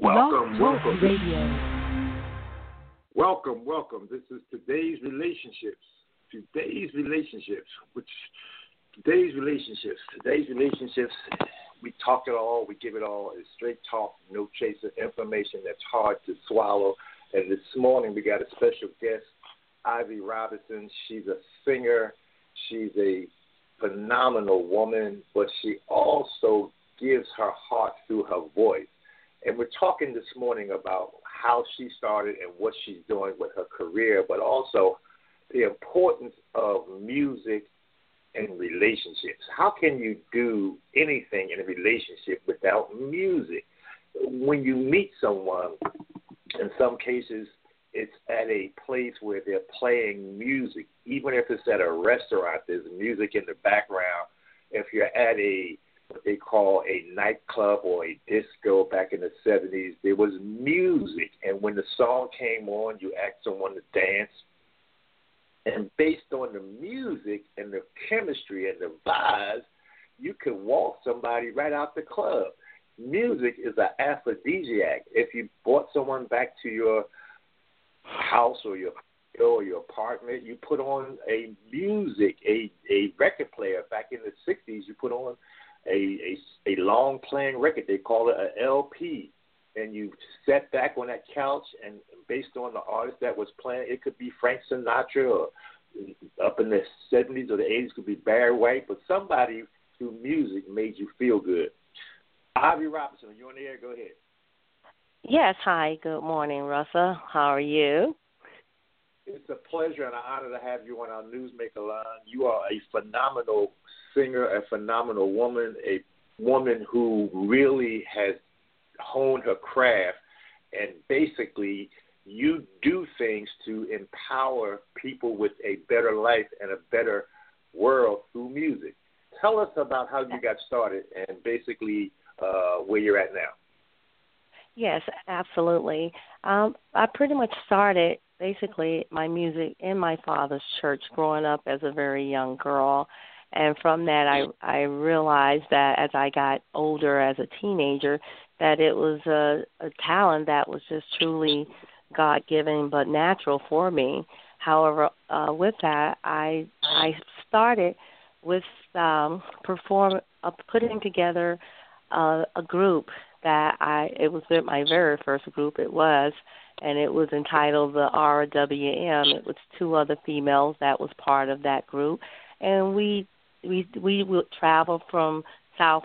Welcome, welcome. Radio. Welcome. This is today's relationships. Today's relationships. We talk it all. We give it all. It's straight talk, no chaser, information that's hard to swallow. And this morning we got a special guest, Ivy Robinson. She's a singer. She's a phenomenal woman, but she also gives her heart through her voice. And we're talking this morning about how she started and what she's doing with her career, but also the importance of music and relationships. How can you do anything in a relationship without music? When you meet someone, in some cases, it's at a place where they're playing music. Even if it's at a restaurant, there's music in the background. If you're at what they call a nightclub or a disco back in the 70s, there was music. And when the song came on, you asked someone to dance. And based on the music and the chemistry and the vibes, you could walk somebody right out the club. Music is an aphrodisiac. If you brought someone back to your house or your apartment, you put on a record player. Back in the 60s, you put on a long playing record. They call it an LP. And you sat back on that couch, and based on the artist that was playing, it could be Frank Sinatra, or up in the 70s or the 80s could be Barry White, but somebody through music made you feel good. Ivy Robinson, you're on the air. Go ahead. Yes, hi. Good morning, Russell. How are you? It's a pleasure and an honor to have you on our Newsmaker line. You are a phenomenal singer, a phenomenal woman, a woman who really has honed her craft, and basically you do things to empower people with a better life and a better world through music. Tell us about how you got started and basically where you're at now. Yes, absolutely. I pretty much started basically my music in my father's church growing up as a very young girl. And from that, I realized that as I got older as a teenager, that it was a talent that was just truly God-given but natural for me. However, with that, I started with putting together a group it was my very first group and it was entitled the RWM. It was two other females that was part of that group, and we would travel from the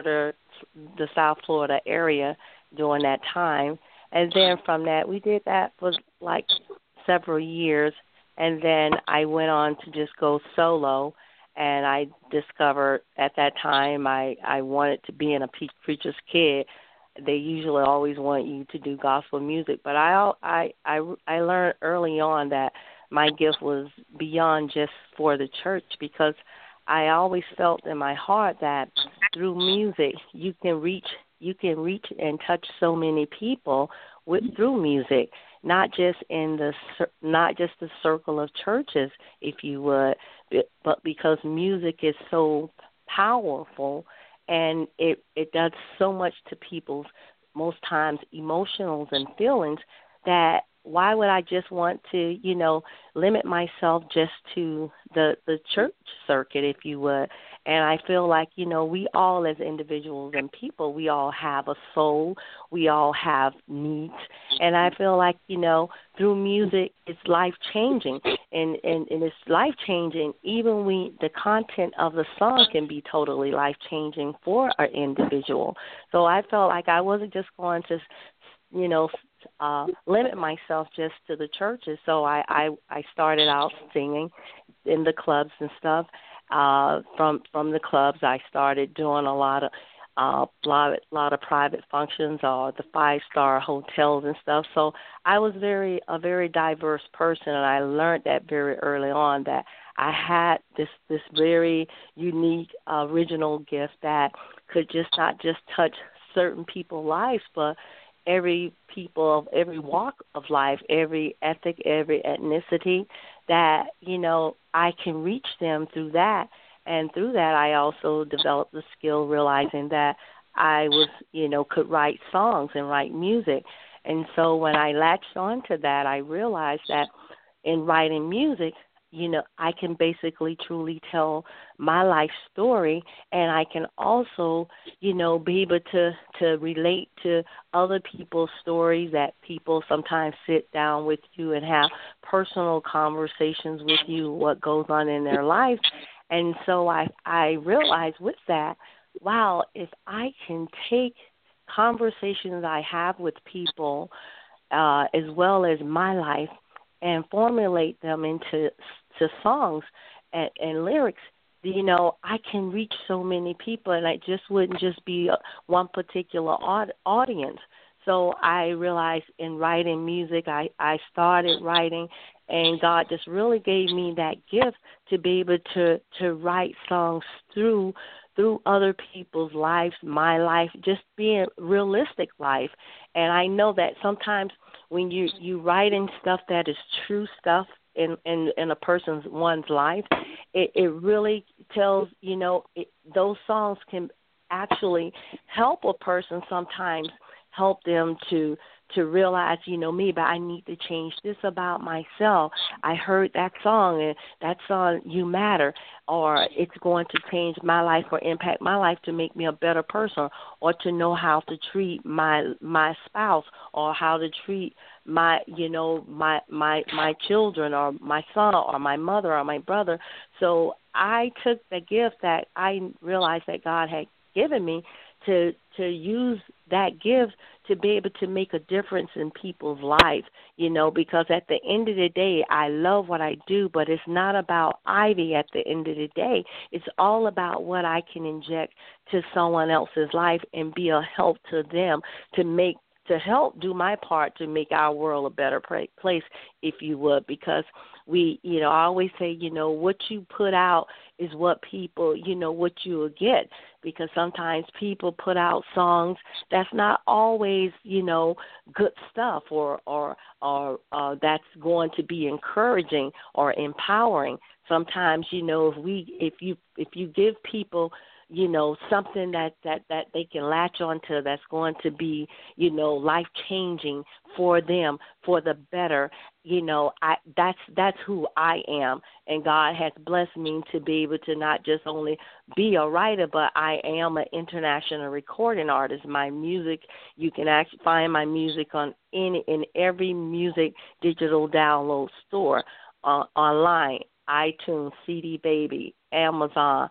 South Florida area during that time. And then from that, we did that for like several years. And then I went on to just go solo. And I discovered at that time I wanted to be in a preacher's kid. They usually always want you to do gospel music. But I learned early on that my gift was beyond just for the church, because I always felt in my heart that through music you can reach and touch so many people through music, not just the circle of churches, if you would, but because music is so powerful and it does so much to people's most times emotions and feelings, that why would I just want to, limit myself just to the church circuit, if you would? And I feel like, we all as individuals and people, we all have a soul. We all have needs. And I feel like, through music, it's life-changing. And it's life-changing even when the content of the song can be totally life-changing for an individual. So I felt like I wasn't just going to, limit myself just to the churches. So I started out singing in the clubs and stuff. From the clubs, I started doing a lot of private functions or the 5-star hotels and stuff. So I was a very diverse person, and I learned that very early on, that I had this very unique, original gift that could just not just touch certain people's lives, but every people of every walk of life, every ethnic, every ethnicity, that, I can reach them through that. And through that, I also developed the skill realizing that I was, could write songs and write music. And so when I latched onto that, I realized that in writing music, I can basically truly tell my life story, and I can also, be able to relate to other people's stories, that people sometimes sit down with you and have personal conversations with you, what goes on in their life. And so I realized with that, wow, if I can take conversations I have with people, as well as my life, and formulate them into songs and lyrics, I can reach so many people, and I just wouldn't just be one particular audience. So I realized in writing music, I started writing, and God just really gave me that gift to be able to write songs through other people's lives, my life, just being realistic life. And I know that sometimes when you write in stuff that is true stuff in one's life, it really tells, those songs can actually help a person sometimes, help them to realize, me, but I need to change this about myself. I heard that song, and that song, You Matter, or it's going to change my life or impact my life to make me a better person, or to know how to treat my spouse, or how to treat my children, or my son, or my mother, or my brother. So I took the gift that I realized that God had given me to use that gift to be able to make a difference in people's lives, because at the end of the day, I love what I do, but it's not about Ivy at the end of the day. It's all about what I can inject to someone else's life and be a help to them, to help do my part to make our world a better place, if you would, because we, I always say, what you put out is what people, what you will get, because sometimes people put out songs that's not always, good stuff or that's going to be encouraging or empowering. Sometimes, if you give people, something that they can latch onto, that's going to be, life changing for them, for the better. That's who I am, and God has blessed me to be able to not just only be a writer, but I am an international recording artist. My music, you can actually find my music on in every music digital download store, online, iTunes, CD Baby, Amazon,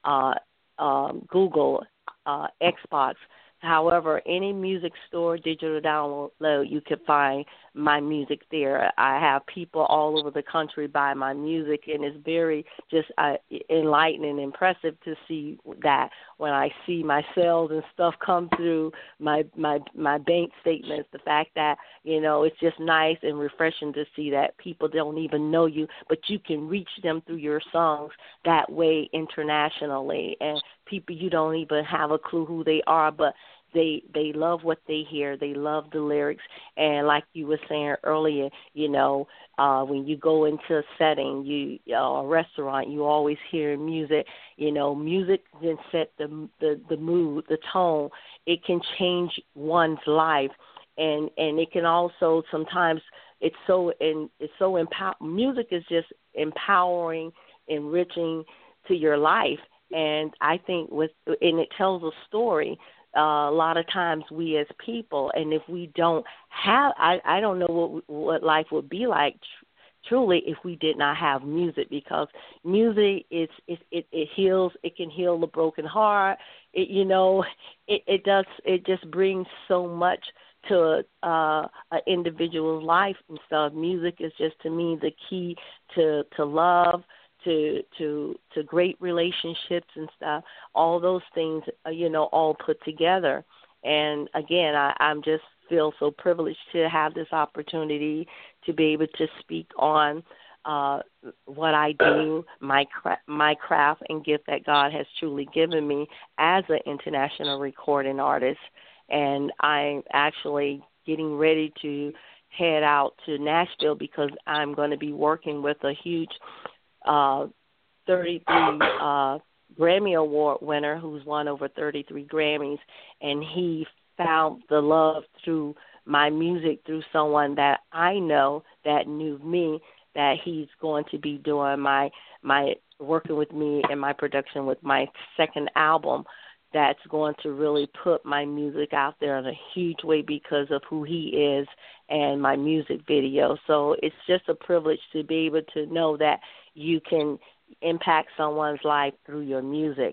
Google, Xbox. However, any music store, digital download, you can find my music there. I have people all over the country buy my music, and it's very just enlightening and impressive to see that when I see my sales and stuff come through my bank statements. The fact that, it's just nice and refreshing to see that people don't even know you, but you can reach them through your songs that way internationally, and people you don't even have a clue who they are, but they love what they hear. They love the lyrics. And like you were saying earlier, when you go into a setting, a restaurant, you always hear music. Music can set the mood, the tone. It can change one's life, and it can also sometimes music is just empowering, enriching to your life. And I think and it tells a story. A lot of times we as people, and if we don't have, I don't know what life would be like truly if we did not have music, because music it heals. It can heal the broken heart. It just brings so much to an individual's life and stuff. Music is just, to me, the key to love, to great relationships and stuff, all those things, all put together. And again, I'm just feel so privileged to have this opportunity to be able to speak on what I do, my craft and gift that God has truly given me as an international recording artist. And I'm actually getting ready to head out to Nashville, because I'm going to be working with a huge 33 Grammy Award winner who's won over 33 Grammys, and he found the love through my music through someone that I know that knew me, that he's going to be doing my working with me in my production with my second album. That's going to really put my music out there in a huge way because of who he is and my music video. So it's just a privilege to be able to know that you can impact someone's life through your music.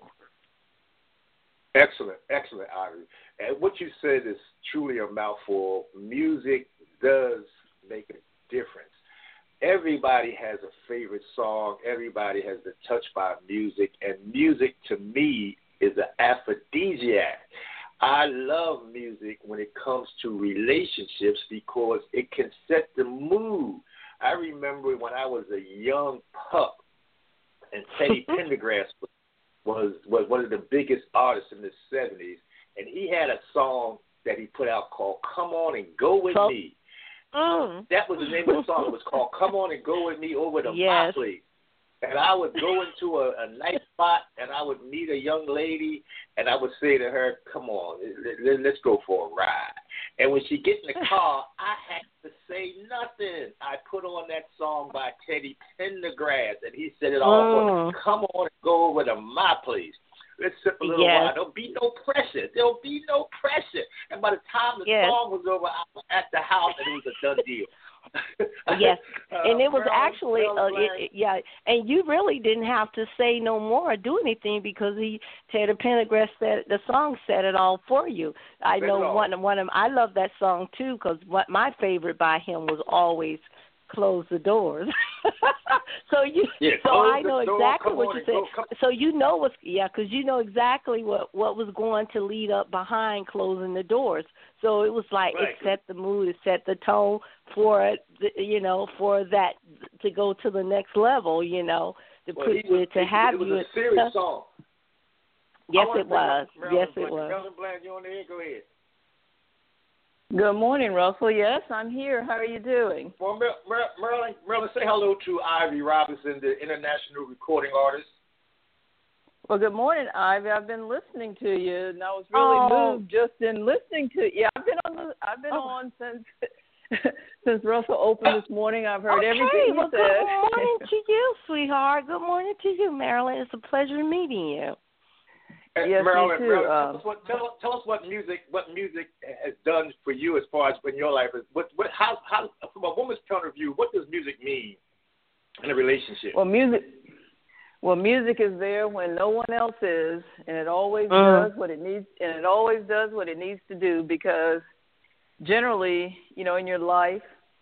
Excellent, Ivy. And what you said is truly a mouthful. Music does make a difference. Everybody has a favorite song. Everybody has been touched by music, and music to me is an aphrodisiac. I love music when it comes to relationships because it can set the mood. I remember when I was a young pup, and Teddy Pendergrass was one of the biggest artists in the 70s, and he had a song that he put out called Come On and Go With Me. That was the name of the song. It was called Come On and Go With Me Over to My Place. And I would go into a nice spot, and I would meet a young lady, and I would say to her, come on, let's go for a ride. And when she get in the car, I had to say nothing. I put on that song by Teddy Pendergrass, and he said it all for me. Come on and go over to my place. Let's sip a little wine. There'll be no pressure. And by the time the song was over, I was at the house, and it was a done deal. Yes, and it was actually, and you really didn't have to say no more or do anything because Teddy Pendergrass said the song said it all for you. I know one of I love that song too because my favorite by him was always Close the Doors. So I know exactly what you said. So you know because you know exactly what was going to lead up behind closing the doors. So it was like it set the mood, it set the tone for it, for that to go to the next level, to have you. It was a serious song. Yes, it was. Yes, it was. Marilyn Bland, you on the air? Go ahead. Good morning, Russell. Yes, I'm here. How are you doing? Well, Marilyn, say hello to Ivy Robinson, the international recording artist. Well, good morning, Ivy. I've been listening to you, and I was really moved just in listening to you. Yeah, I've been on since Russell opened this morning. I've heard everything you said. Good morning to you, sweetheart. Good morning to you, Marilyn. It's a pleasure meeting you. Yes, Marilyn, me too. Tell us what music has done for you as far as in your life. How from a woman's point of view, what does music mean in a relationship? Well, music is there when no one else is, and it always does what it needs, and it always does what it needs to do because generally, in your life,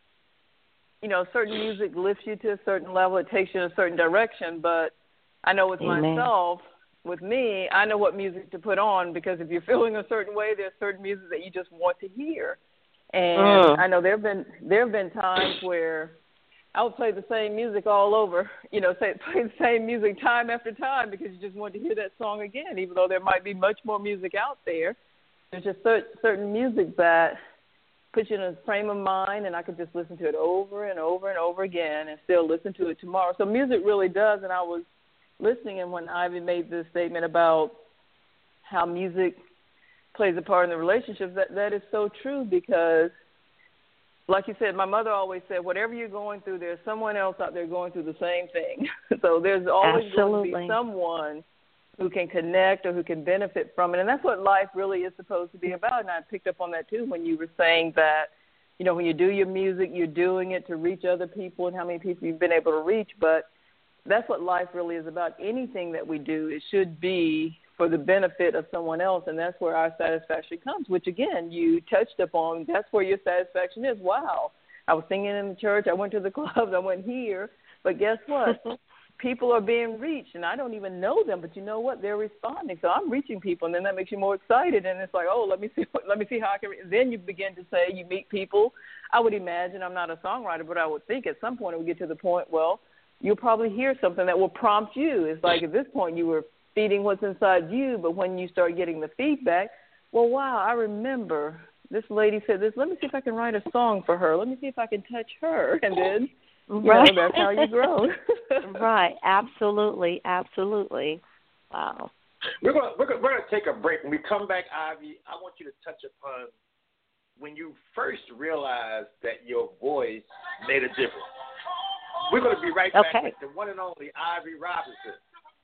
certain music lifts you to a certain level, it takes you in a certain direction, but I know with myself, with me, I know what music to put on because if you're feeling a certain way, there's certain music that you just want to hear. And I know there have been times where I would play the same music all over, play the same music time after time because you just want to hear that song again, even though there might be much more music out there. There's just certain music that puts you in a frame of mind, and I could just listen to it over and over and over again and still listen to it tomorrow. So music really does, and I was listening, and when Ivy made this statement about how music plays a part in the relationships, that is so true because, like you said, my mother always said, whatever you're going through, there's someone else out there going through the same thing. So there's always going to be someone who can connect or who can benefit from it, and that's what life really is supposed to be about. And I picked up on that, too, when you were saying that, when you do your music, you're doing it to reach other people and how many people you've been able to reach, but that's what life really is about. Anything that we do, it should be for the benefit of someone else, and that's where our satisfaction comes, which, again, you touched upon. That's where your satisfaction is. Wow, I was singing in the church. I went to the clubs. I went here. But guess what? People are being reached, and I don't even know them, but you know what? They're responding. So I'm reaching people, and then that makes you more excited, and it's like, let me see how I can then you begin to say you meet people. I would imagine, I'm not a songwriter, but I would think at some point it would get to the point, you'll probably hear something that will prompt you. It's like at this point you were feeding what's inside you, but when you start getting the feedback, wow, I remember this lady said this. Let me see if I can write a song for her. Let me see if I can touch her. And then, that's how you grow. Right, absolutely, absolutely. Wow. We're gonna take a break. When we come back, Ivy, I want you to touch upon when you first realized that your voice made a difference. We're gonna be right back with the one and only Ivy Robinson.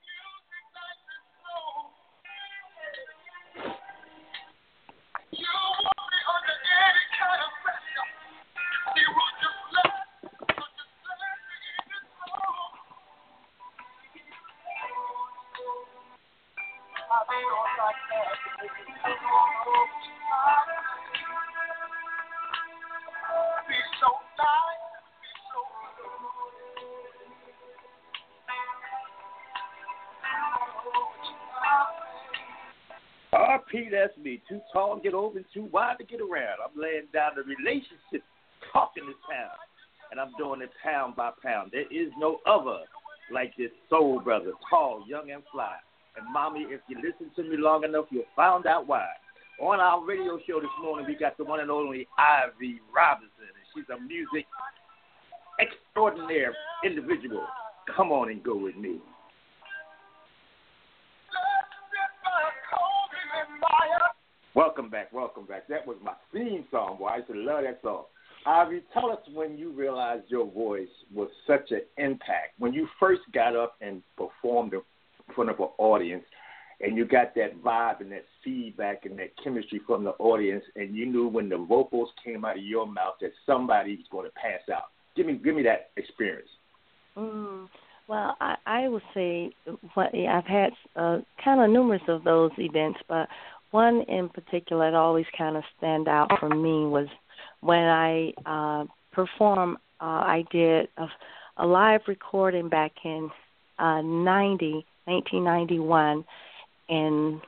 RP, that's me. Too tall to get over and too wide to get around. I'm laying down the relationship, talking this town, and I'm doing it pound by pound. There is no other like this soul brother, tall, young, and fly. And, mommy, if you listen to me long enough, you'll find out why. On our radio show this morning, we got the one and only Ivy Robinson, and she's a music extraordinaire individual. Come on and go with me. Welcome back, welcome back. That was my theme song, boy. I used to love that song. Ivy, tell us when you realized your voice was such an impact. When you first got up and performed in front of an audience, and you got that vibe and that feedback and that chemistry from the audience, and you knew when the vocals came out of your mouth that somebody was going to pass out. Give me that experience. Well, I would say I've had kind of numerous of those events, but one in particular that always kind of stand out for me was when I performed. I did a live recording back in 1991 in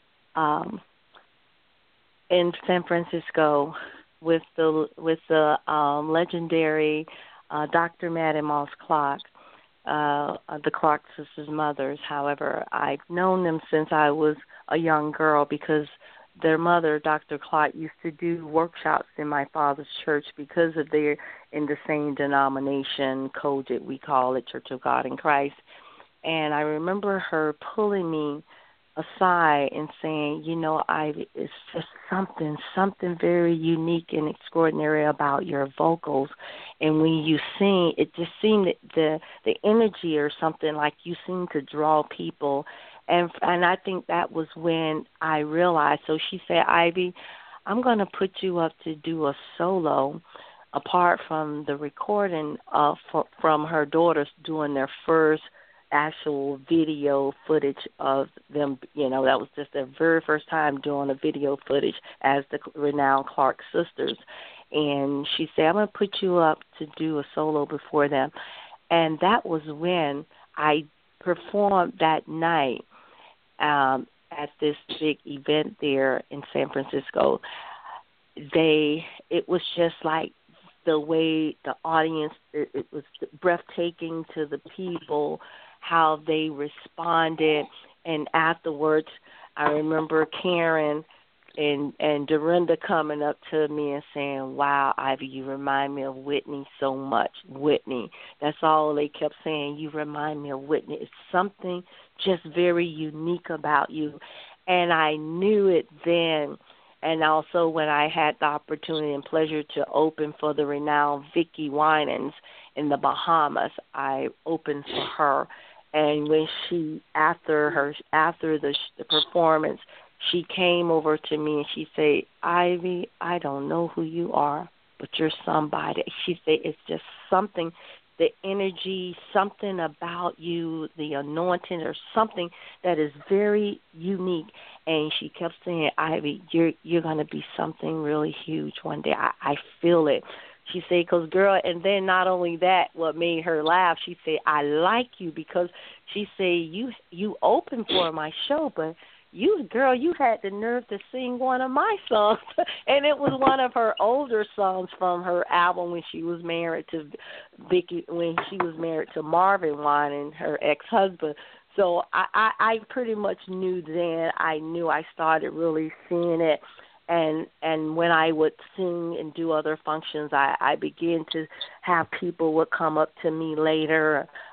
San Francisco with the legendary Dr. Maddie Moss Clark. The Clark sisters' mothers. However, I've known them since I was a young girl because their mother, Dr. Clark, used to do workshops in my father's church because of they're in the same denomination, COGIC, we call it, Church of God in Christ. And I remember her pulling me aside and saying, you know, it's just something very unique and extraordinary about your vocals. And when you sing, it just seemed that the energy or something, like you seem to draw people. And I think that was when I realized. So she said, Ivy, I'm going to put you up to do a solo apart from the recording from her daughters doing their first actual video footage of them. You know, that was just their very first time doing a video footage as the renowned Clark sisters. And she said, I'm going to put you up to do a solo before them. And that was when I performed that night at this big event there in San Francisco. It was just like the way the audience, it was breathtaking to the people, how they responded. And afterwards, I remember Karen and Dorinda coming up to me and saying, wow, Ivy, you remind me of Whitney so much. Whitney. That's all they kept saying. You remind me of Whitney. It's something just very unique about you. And I knew it then. And also when I had the opportunity and pleasure to open for the renowned Vicki Winans in the Bahamas, I opened for her. And when she, after the performance, she came over to me and she said, Ivy, I don't know who you are, but you're somebody. She said, it's just something, the energy, something about you, the anointing, or something that is very unique. And she kept saying, Ivy, you're going to be something really huge one day. I feel it. She said, because, girl, and then not only that, what made her laugh, she said, I like you because she said, you opened for my show, but you had the nerve to sing one of my songs. And it was one of her older songs from her album when she was married to Vicki, when she was married to Marvin Winans, her ex-husband. So I pretty much knew then. I started really seeing it. And when I would sing and do other functions, I began to have people would come up to me later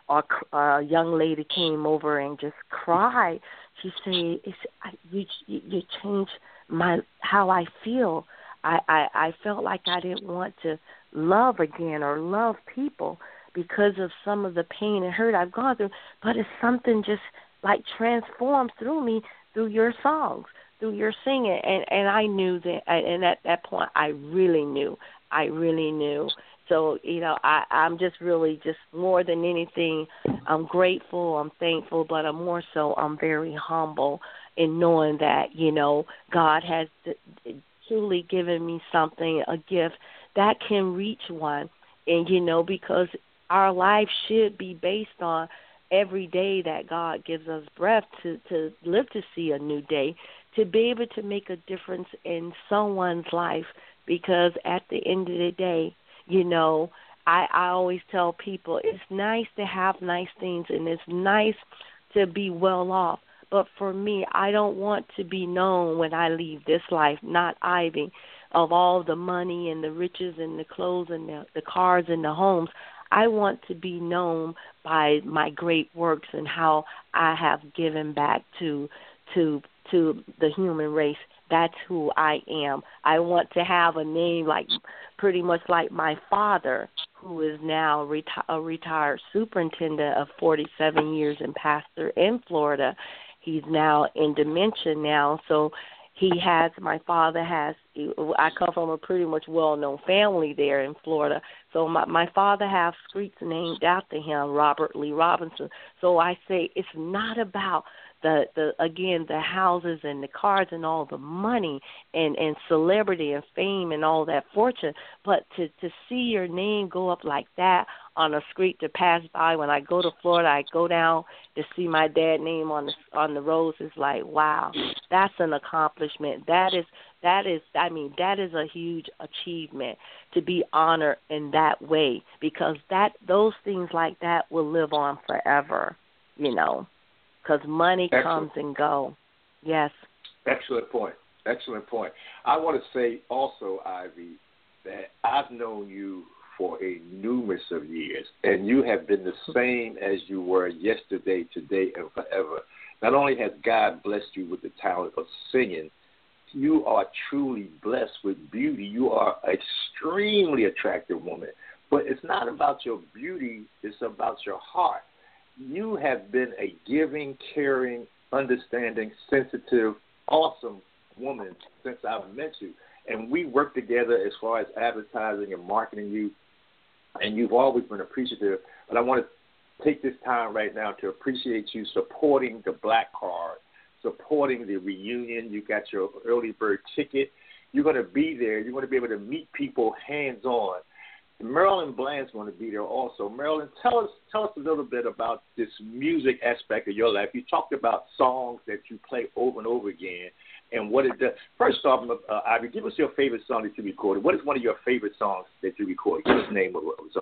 or a young lady came over and just cried. She said, you changed how I feel. I felt like I didn't want to love again or love people because of some of the pain and hurt I've gone through. But it's something just like transformed through me through your songs, through your singing. And I knew that, and at that point I really knew. So, I'm just really just more than anything, I'm grateful, I'm thankful, but I'm very humble in knowing that, God has truly given me something, a gift that can reach one. And, because our life should be based on every day that God gives us breath to live to see a new day, to be able to make a difference in someone's life. Because at the end of the day, I always tell people it's nice to have nice things and it's nice to be well off. But for me, I don't want to be known when I leave this life, not Ivy, of all the money and the riches and the clothes and the cars and the homes. I want to be known by my great works and how I have given back to the human race. That's who I am. I want to have a name pretty much like my father, who is now a retired superintendent of 47 years and pastor in Florida. He's now in dementia now, so my father has, I come from a pretty much well-known family there in Florida, so my father has streets named after him, Robert Lee Robinson. So I say it's not about the houses and the cars and all the money and celebrity and fame and all that fortune, but to see your name go up like that on a street to pass by. When I go to Florida, I go down to see my dad's name on the roads. It's like, wow, that's an accomplishment. That is a huge achievement to be honored in that way, because those things like that will live on forever, because money comes and goes. Yes. Excellent point. I want to say also, Ivy, that I've known you for a numerous of years, and you have been the same as you were yesterday, today, and forever. Not only has God blessed you with the talent of singing, you are truly blessed with beauty. You are an extremely attractive woman. But it's not about your beauty, it's about your heart. You have been a giving, caring, understanding, sensitive, awesome woman since I've met you. And we work together as far as advertising and marketing you, and you've always been appreciative. But I want to take this time right now to appreciate you supporting the Black Card, supporting the reunion. You got your early bird ticket. You're going to be there. You're going to be able to meet people hands-on. Marilyn Bland's going to be there also. Marilyn, tell us a little bit about this music aspect of your life. You talked about songs that you play over and over again and what it does. First off, Ivy, give us your favorite song that you recorded. What is one of your favorite songs that you recorded? Give us the name of it.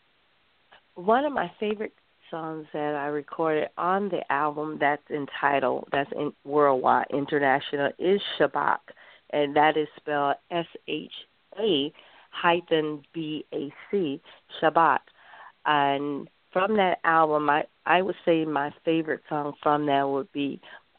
One of my favorite songs that I recorded on the album that's entitled, that's in worldwide, international, is Shabbat, and that is spelled SHA-BAC, Shabbat. And from that album, I would say my favorite song from that would be,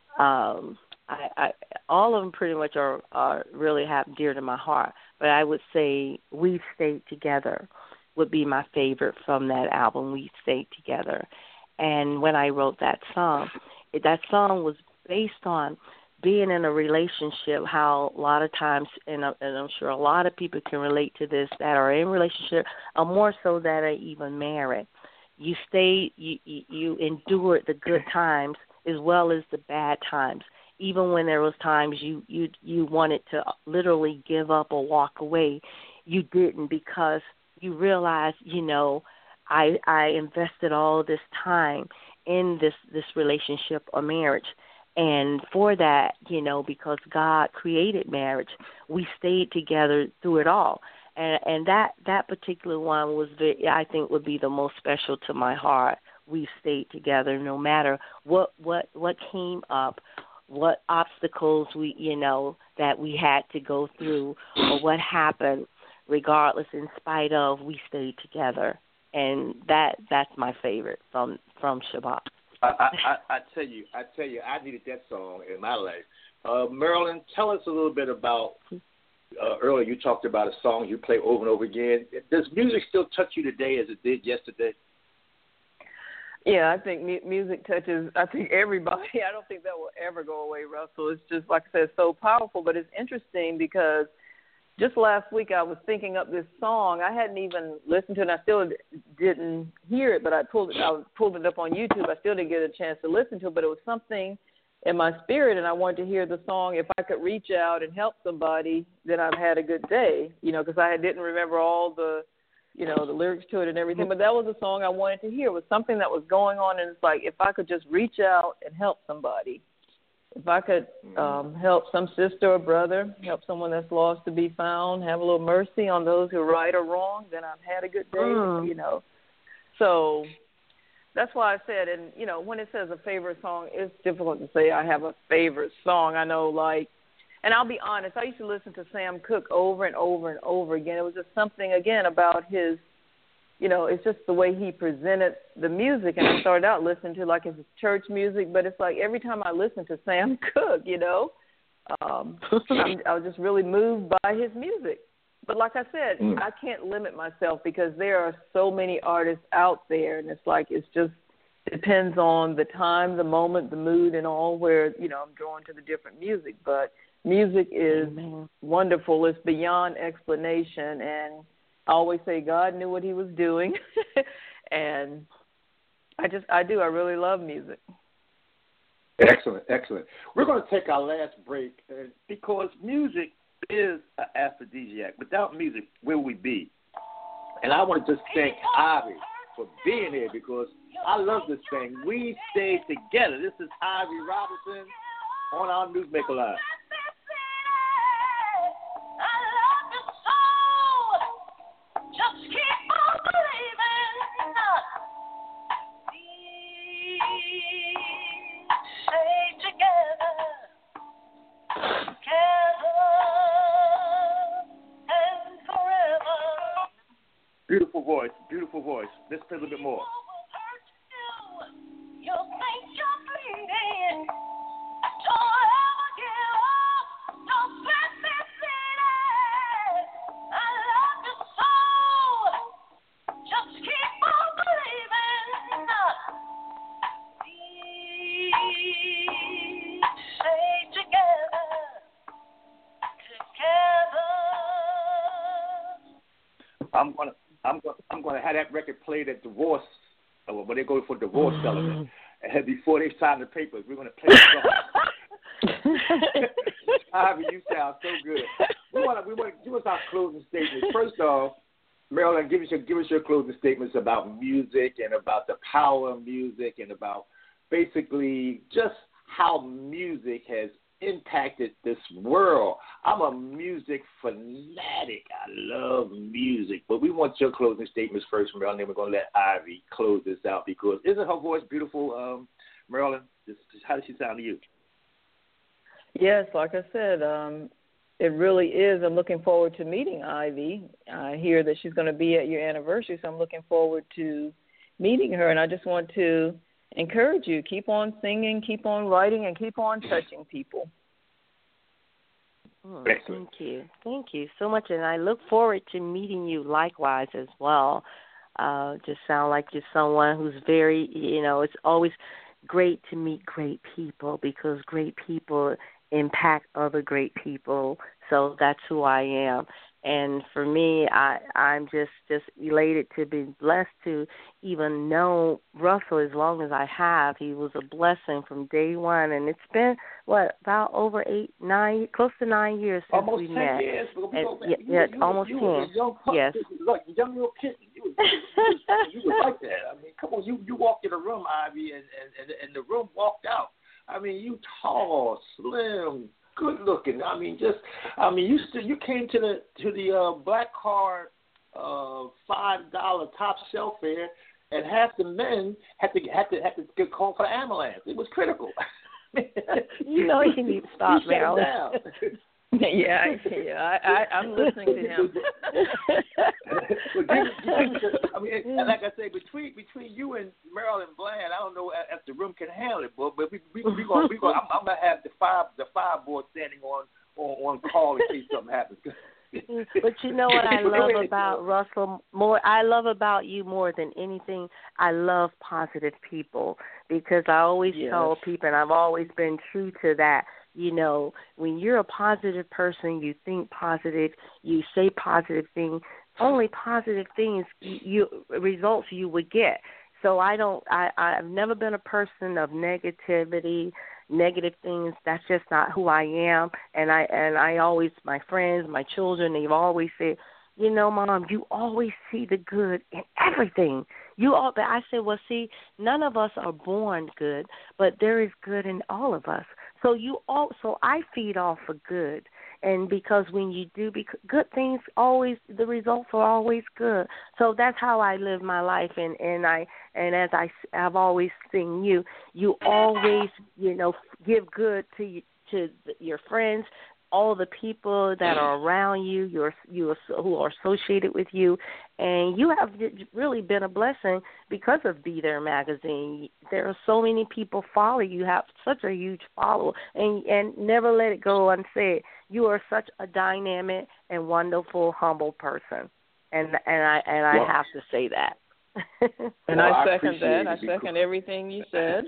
all of them pretty much are really dear to my heart, but I would say We Stayed Together would be my favorite from that album, We Stayed Together. And when I wrote that song was based on being in a relationship, how a lot of times, and I'm sure a lot of people can relate to this that are in a relationship, or more so that are even married. You endured the good times as well as the bad times. Even when there was times you wanted to literally give up or walk away, you didn't, because you realized, I invested all this time in this relationship or marriage. And for that, because God created marriage, we stayed together through it all. And that particular one was, I think, would be the most special to my heart. We stayed together no matter what came up, what obstacles that we had to go through, or what happened. Regardless, in spite of, we stayed together. and that's my favorite from Shabbat. I tell you, I needed that song in my life. Marilyn, tell us a little bit about. Earlier, you talked about a song you play over and over again. Does music still touch you today as it did yesterday? Yeah, I think music touches, I think, everybody. I don't think that will ever go away, Russell. It's just, like I said, so powerful. But it's interesting because just last week I was thinking up this song. I hadn't even listened to it, and I still didn't hear it, but I pulled it up on YouTube. I still didn't get a chance to listen to it, but it was something in my spirit, and I wanted to hear the song. If I could reach out and help somebody, then I've had a good day, because I didn't remember all the, the lyrics to it and everything. But that was a song I wanted to hear. It was something that was going on, and it's like, if I could just reach out and help somebody, if I could help some sister or brother, help someone that's lost to be found, have a little mercy on those who are right or wrong, then I've had a good day, So that's why I said, and, when it says a favorite song, it's difficult to say I have a favorite song. I know, and I'll be honest, I used to listen to Sam Cooke over and over and over again. It was just something, again, about his, it's just the way he presented the music. And I started out listening to, his church music, but it's like every time I listen to Sam Cooke, I was just really moved by his music. But like I said, I can't limit myself because there are so many artists out there, and it's like it just depends on the time, the moment, the mood, and all where, I'm drawn to the different music. But music is wonderful. It's beyond explanation, and I always say God knew what he was doing, and I really love music. Excellent. We're going to take our last break because music is an aphrodisiac. Without music, where would we be? And I want to just thank Ivy for being here because I love this thing. We stay together. This is Ivy Robinson on our Newsmaker Line. Just keep on believing. We stay together. Beautiful voice. Let's play a little bit more. You'll think you're bleeding. Don't ever give up. Don't let me see it. I love you so. Just keep on believing. We stay together. I'm gonna have that record played at divorce when they go for divorce settlement, and before they sign the papers, we're gonna play the song. Ivy, you sound so good. We want to give us our closing statements. First off, Marilyn, give us your closing statements about music and about the power of music and about basically just how music has impacted this world. I'm a music fanatic. I love music. But we want your closing statements first, Marilyn, then we're going to let Ivy close this out because isn't her voice beautiful, Marilyn? How does she sound to you? Yes, like I said, it really is. I'm looking forward to meeting Ivy. I hear that she's going to be at your anniversary, so I'm looking forward to meeting her. And I just want to encourage you, keep on singing, keep on writing, and keep on touching people. Thank you so much, and I look forward to meeting you likewise as well. Just sound like you're someone who's very, it's always great to meet great people because great people impact other great people. So that's who I am. And for me, I'm just elated to be blessed to even know Russell as long as I have. He was a blessing from day one, and it's been, about over 8, 9, close to 9 years since we met. Almost 10 years. Almost 10. Yes. Young little kid. You was like that. I mean, come on, you walked in the room, Ivy, and the room walked out. I mean, you tall, slim, good looking. I mean, you came to the Black Card $5 top shelf fair, and half the men had to get called for the ambulance. It was critical. You need to stop, Marilyn. Yeah, I'm listening to him. mean, and like I say, between you and Marilyn Bland, I don't know if the room can handle it, but we gonna I'm gonna have the fireboard standing on call in case something happens. But you know what I love about Russell more? I love about you more than anything. I love positive people because I always tell people, and I've always been true to that. You know, when you're a positive person, you think positive, you say positive things. Only positive things results you would get. So I've never been a person of negativity, negative things. That's just not who I am. And I always, my friends, my children, they've always said, you know, Mom, you always see the good in everything. But I said, well, see, none of us are born good, but there is good in all of us. So I feed off of good. And because when you do good things, always the results are always good. So that's how I live my life. And as I've always seen you always, you know, give good to your friends, all the people that are around you, who are associated with you, and you have really been a blessing because of Be There Magazine. There are so many people follow you. You have such a huge follower, and never let it go unsaid. You are such a dynamic and wonderful, humble person, and I have to say that. And I second that. I second everything you said.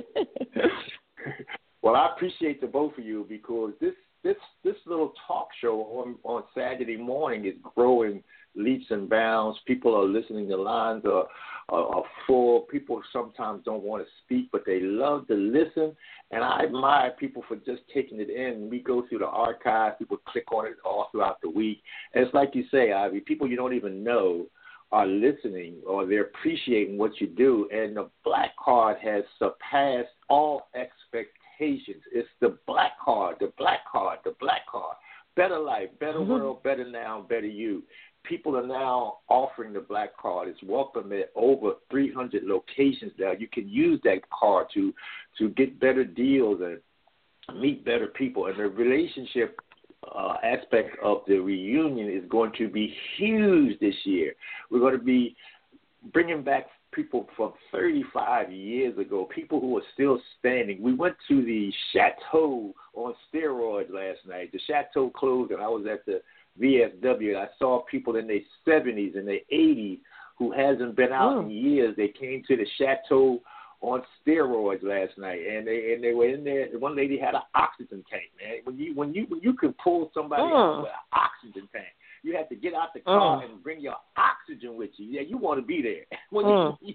Well, I appreciate the both of you because this little talk show on Saturday morning is growing leaps and bounds. People are listening. The lines are full. People sometimes don't want to speak, but they love to listen. And I admire people for just taking it in. We go through the archive. People click on it all throughout the week. And it's like you say, Ivy, people you don't even know are listening or they're appreciating what you do. And the Black Card has surpassed all expectations. It's the Black Card, the Black Card, the Black Card. Better life, better world, better now, better you. People are now offering the Black Card. It's welcome at over 300 locations now. You can use that card to get better deals and meet better people. And the relationship aspect of the reunion is going to be huge this year. We're going to be bringing back people from 35 years ago, people who are still standing. We went to the Chateau on steroids last night. The Chateau closed, and I was at the VFW, and I saw people in their 70s and their 80s who hasn't been out in years. They came to the Chateau on steroids last night, and they were in there. One lady had an oxygen tank, man. When you can pull somebody out with an oxygen tank, you have to get out the car and bring your oxygen with you. Yeah, you want to be there. When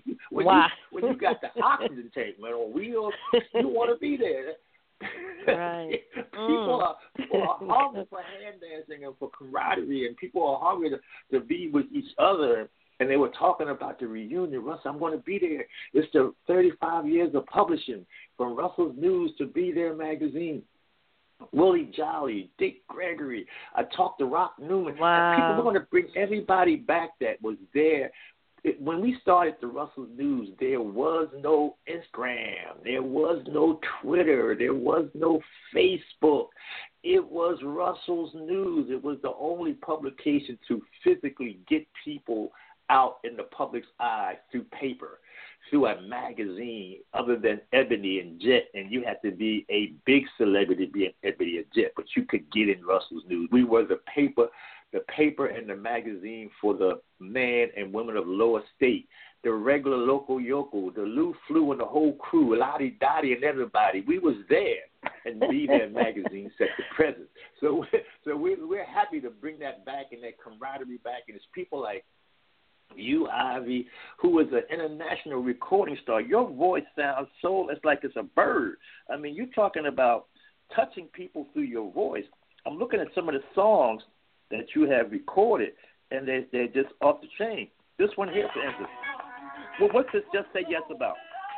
you got the oxygen tank, man, on wheels, you want to be there. Right. People are hungry for hand dancing and for camaraderie, and people are hungry to be with each other. And they were talking about the reunion. Russ, I'm going to be there. It's the 35 years of publishing, from Russell's News to Be There Magazine. Willie Jolly, Dick Gregory. I talked to Rock Newman. Wow. People, we're going to bring everybody back that was there. When we started the Russell News, there was no Instagram. There was no Twitter. There was no Facebook. It was Russell's News. It was the only publication to physically get people out in the public's eye through paper, through a magazine, other than Ebony and Jet, and you had to be a big celebrity to be in Ebony and Jet, but you could get in Russell's News. We were the paper and the magazine for the man and women of low estate, the regular local yokel, the Lou Flu and the whole crew, Lottie Dottie and everybody. We was there, and Be There magazine set the presence. So we're happy to bring that back and that camaraderie back, and it's people like you, Ivy, who is an international recording star. Your voice sounds it's like it's a bird. I mean, you're talking about touching people through your voice. I'm looking at some of the songs that you have recorded, and they're just off the chain. This one here, for instance. Well, what's this Just Say Yes about?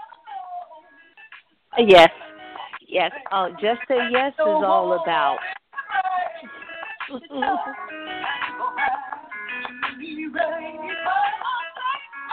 Yes. Just Say Yes is all about.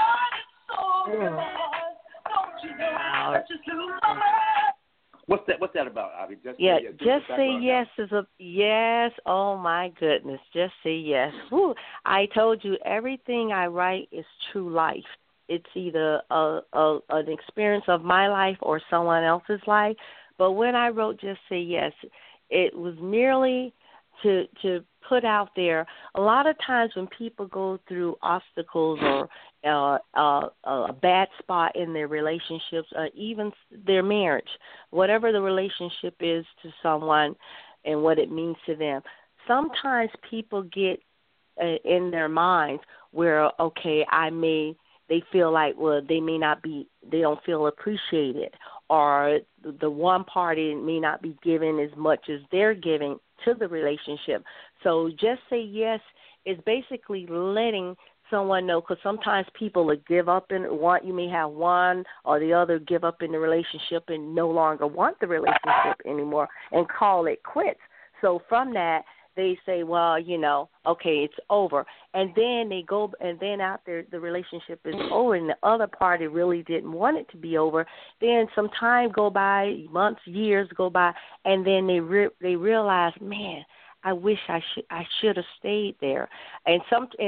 What's what's that about, Ivy? Just Yeah, say yes. just say yes is a yes. Oh my goodness, just say yes. Whew. I told you everything I write is true life. It's either an experience of my life or someone else's life. But when I wrote Just Say Yes, it was merely to put out there. A lot of times when people go through obstacles or a bad spot in their relationships, or even their marriage, whatever the relationship is to someone and what it means to them, sometimes people get in their minds where, okay, they feel like, well, they don't feel appreciated, or the one party may not be giving as much as they're giving to the relationship. So Just Say Yes is basically letting someone know, because sometimes people will give up you may have one or the other give up in the relationship and no longer want the relationship anymore and call it quits. So from that, they say, well, okay, it's over. And then they go, and then after the relationship is over and the other party really didn't want it to be over, then some time go by, months, years go by, and then they realize, man, I wish I should have stayed there. And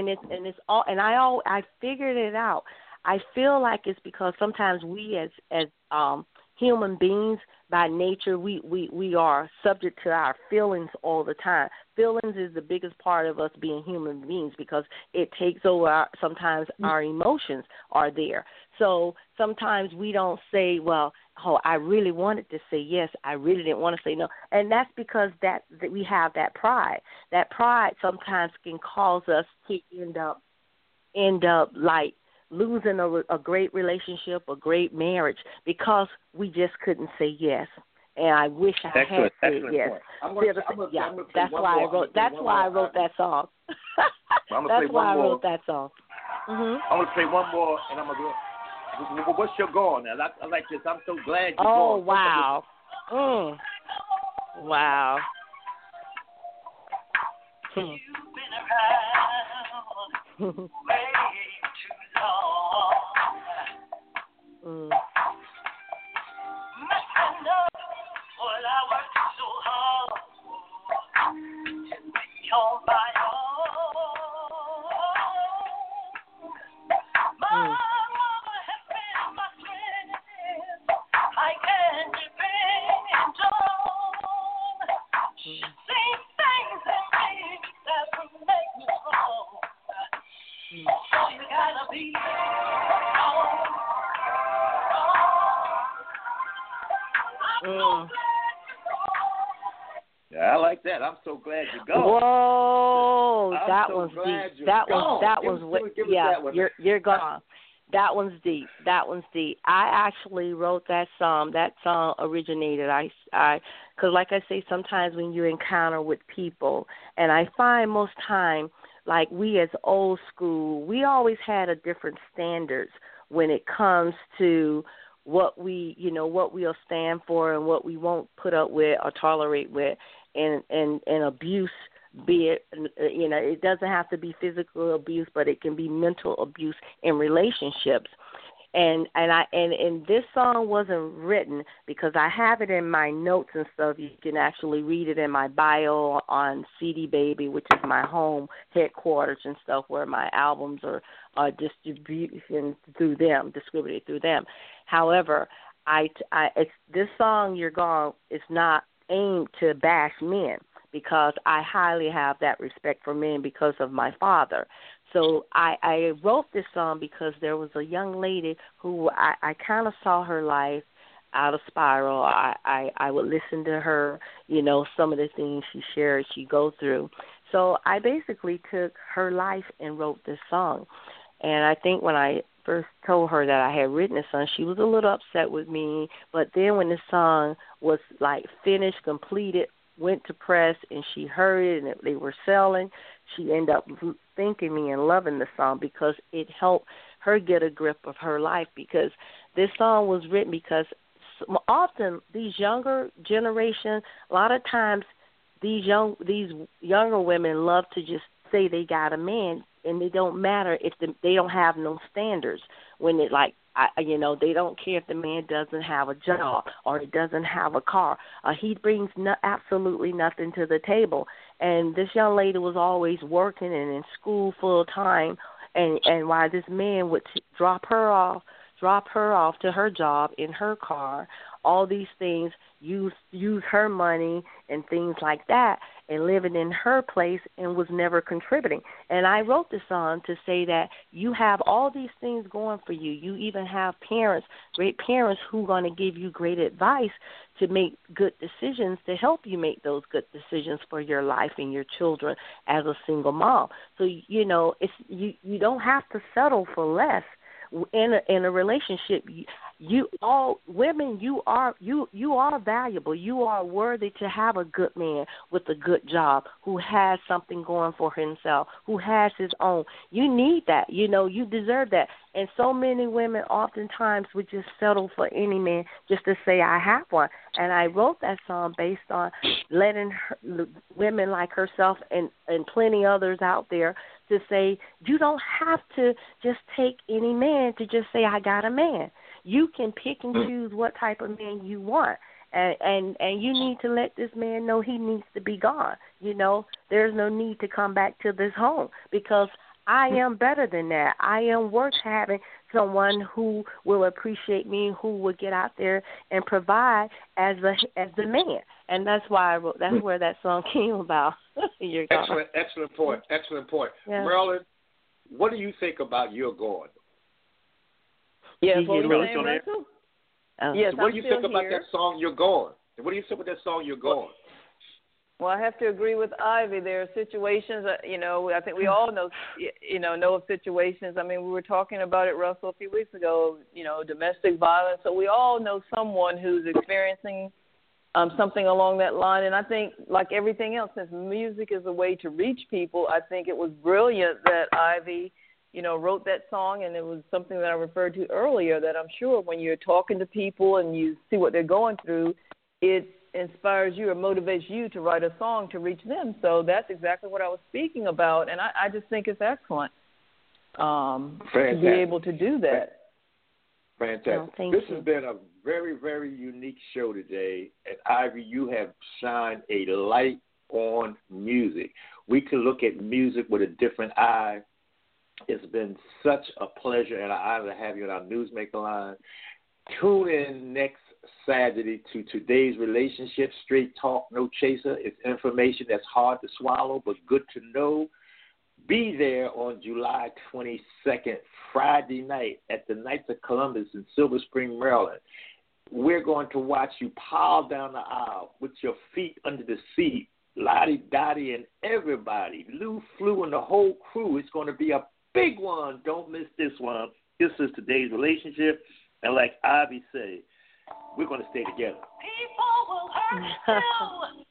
I figured it out. I feel like it's because sometimes we as human beings by nature, we are subject to our feelings all the time. Feelings is the biggest part of us being human beings because it takes over sometimes our emotions are there. So sometimes we don't say, well, I really wanted to say yes. I really didn't want to say no. And that's because that we have that pride. That pride sometimes can cause us to end up like losing a great relationship, a great marriage, because we just couldn't say yes. And I wish I had said yes. That's why I wrote that song. That's why I wrote that song. I'm going to play one more, and I'm going to go. What's your goal now? I like this. I'm so glad you're going. Oh, wow. Wow. You've been around way too long. Messing up while I worked so hard to be on my own. My mama has been my friend. I can depend on. She sees things in me that will make me strong. So you gotta be Yeah, I like that. I'm so glad you go. Whoa, that one's deep. That one's you're gone. That one's deep. That one's deep. I actually wrote that song. That song originated. Because like I say, sometimes when you encounter with people, and I find most time, like we as old school, we always had a different standards when it comes to what we'll stand for and what we won't put up with or tolerate with, and abuse, be it, it doesn't have to be physical abuse, but it can be mental abuse in relationships. And this song wasn't written because I have it in my notes and stuff. You can actually read it in my bio on CD Baby, which is my home headquarters and stuff, where my albums are distributed through them. However, this song "You're Gone" is not aimed to bash men, because I highly have that respect for men because of my father. So I wrote this song because there was a young lady who I kind of saw her life out of spiral. I would listen to her, some of the things she shared, she go through. So I basically took her life and wrote this song. And I think when I first told her that I had written this song, she was a little upset with me. But then when the song was like finished, completed, went to press, and she heard it and they were selling, she ended up thanking me and loving the song because it helped her get a grip of her life. Because this song was written because often these younger generation, a lot of times these younger women love to just say they got a man, and it don't matter if they don't have no standards. When it like, they don't care if the man doesn't have a job or he doesn't have a car. He brings absolutely nothing to the table. And this young lady was always working and in school full time, and while this man would drop her off to her job in her car, all these things, use her money and things like that, and living in her place, and was never contributing. And I wrote this song to say that you have all these things going for you. You even have parents, great parents, who are going to give you great advice to make good decisions, to help you make those good decisions for your life and your children as a single mom. So, it's you don't have to settle for less in a relationship. You all women, you are valuable. You are worthy to have a good man with a good job, who has something going for himself, who has his own. You need that. You deserve that. And so many women oftentimes would just settle for any man just to say, I have one. And I wrote that song based on letting women like herself and plenty others out there to say, you don't have to just take any man to just say, I got a man. You can pick and choose what type of man you want, and you need to let this man know he needs to be gone. There's no need to come back to this home, because I am better than that. I am worth having someone who will appreciate me, who will get out there and provide as the man. And that's why that's where that song came about. Excellent point. Yeah. Marilyn, what do you think about You're Gone? Yes, yes, so what do you think about that song, You're Gone? What do you think about that song, You're Gone? Well, I have to agree with Ivy. There are situations, I think we all know of situations. I mean, we were talking about it, Russell, a few weeks ago, domestic violence. So we all know someone who's experiencing something along that line. And I think, like everything else, since music is a way to reach people, I think it was brilliant that Ivy wrote that song, and it was something that I referred to earlier, that I'm sure when you're talking to people and you see what they're going through, it inspires you or motivates you to write a song to reach them. So that's exactly what I was speaking about, and I just think it's excellent to be able to do that. Fantastic. This has been a very, very unique show today, and Ivy, you have shined a light on music. We can look at music with a different eye. It's been such a pleasure and an honor to have you on our Newsmaker line. Tune in next Saturday to Today's Relationship, Straight Talk, No Chaser. It's information that's hard to swallow but good to know. Be there on July 22nd, Friday night, at the Knights of Columbus in Silver Spring, Maryland. We're going to watch you pile down the aisle with your feet under the seat, Lottie Dottie and everybody, Lou Flu and the whole crew. It's going to be a big one. Don't miss this one. This is Today's Relationship. And like Ivy said, we're going to stay together. People will hurt you.